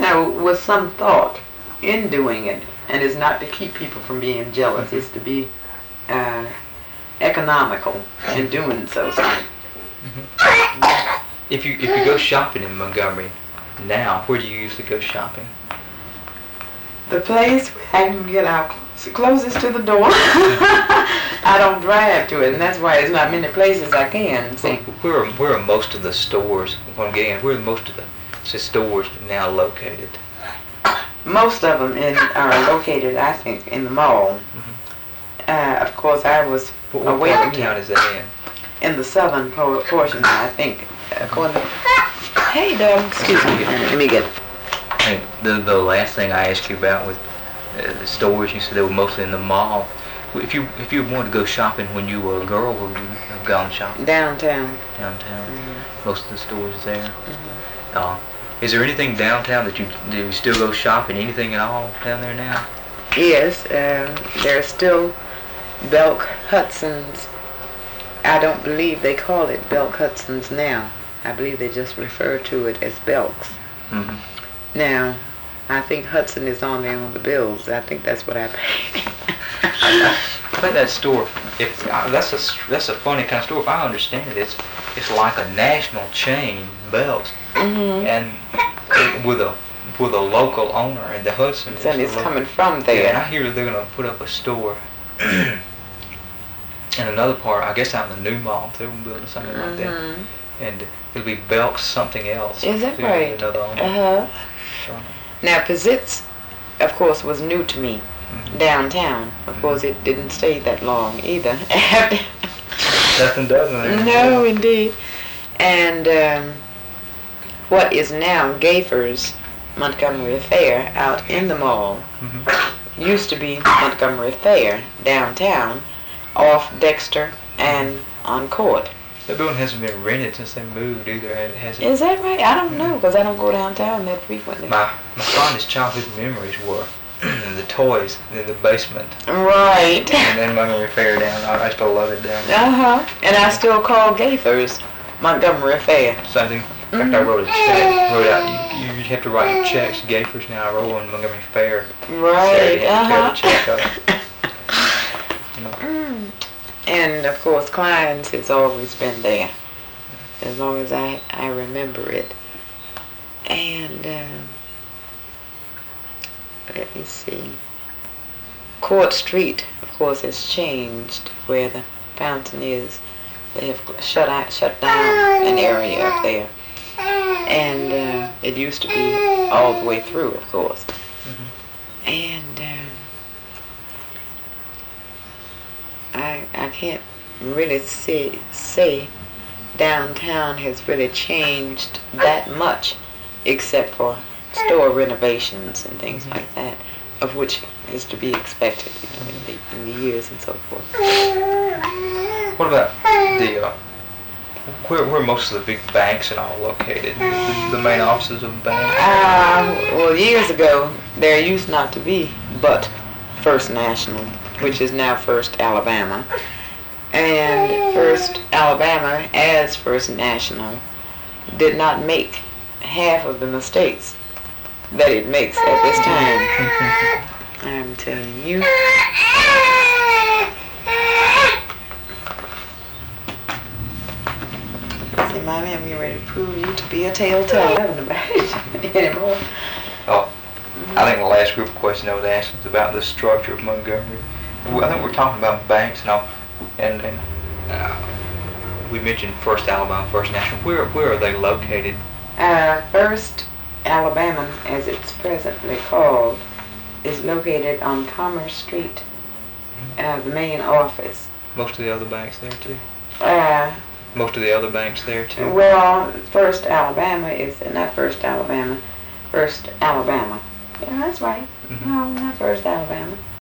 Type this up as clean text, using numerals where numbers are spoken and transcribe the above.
with some thought in doing it, and it's not to keep people from being jealous. It's to be economical in doing so. If you go shopping in Montgomery now, where do you usually go shopping? The place I can get out closest to the door. I don't drive to it, and that's why there's not many places I can see. Where are most of the stores? What I'm getting at, where are most of the stores now located? Most of them are located, I think, in the mall. Of course, I was aware What town is that in the southern portion, I think. According to, hey, Doug, excuse me, let me get. Hey, the last thing I asked you about with the stores, you said they were mostly in the mall. If you wanted to go shopping when you were a girl, where would you have gone shopping? Downtown. Downtown. Most of the stores there. Is there anything downtown that do you still go shopping? Anything at all down there now? Yes, there's still Belk Hudson's. I don't believe they call it Belk Hudson's now. I believe they just refer to it as Belk's. Now, I think Hudson is on there on the bills. I think that's what I paid. I think that store, that's a funny kind of store. If I understand it, it's like a national chain, Belk's, and with a local owner, and the Hudson. And it's coming from there. Yeah, and I hear they're going to put up a store in another part. I guess out in the new mall, they're building something like that, and it'll be Belk's something else. Is that right? Another owner. Now, Pizzitz, of course, was new to me. Downtown. Of course, it didn't stay that long either. Nothing does it. No, indeed. And what is now Gayfer's Montgomery Fair out in the mall used to be Montgomery Fair downtown, off Dexter and on Court. The building hasn't been rented since they moved either, has it? Is that right? I don't know, because I don't go downtown that frequently. My fondest childhood memories were the toys in the basement. Right. And then Montgomery Fair down. I still love it down there. And I still call Gayfer's Montgomery Fair. Same thing. In fact, I wrote a check. You have to write your checks. Gayfer's now. I wrote one Montgomery Fair. Right. The check up. And of course, Klein's has always been there, as long as I remember it. And let me see. Court Street, of course, has changed where the fountain is. They have shut down an area up there, and it used to be all the way through, of course. And I can't really say downtown has really changed that much, except for store renovations and things like that, of which is to be expected, in the years and so forth. What about where most of the big banks and all located? The main offices of banks? Well, years ago, there used not to be but First National, which is now First Alabama. And First Alabama, as First National, did not make half of the mistakes that it makes at this time. I'm telling you. See, Mommy, I'm getting ready to prove you to be a telltale. I haven't about it anymore. I think the last group of questions I was asking was about the structure of Montgomery. I think we're talking about banks and all, and we mentioned First Alabama, First National. Where are they located? First Alabama, as it's presently called, is located on Commerce Street, the main office. Most of the other banks there too? Most of the other banks there too? Well, First Alabama is, not First Alabama, First Alabama. Yeah, that's right. No, not First Alabama.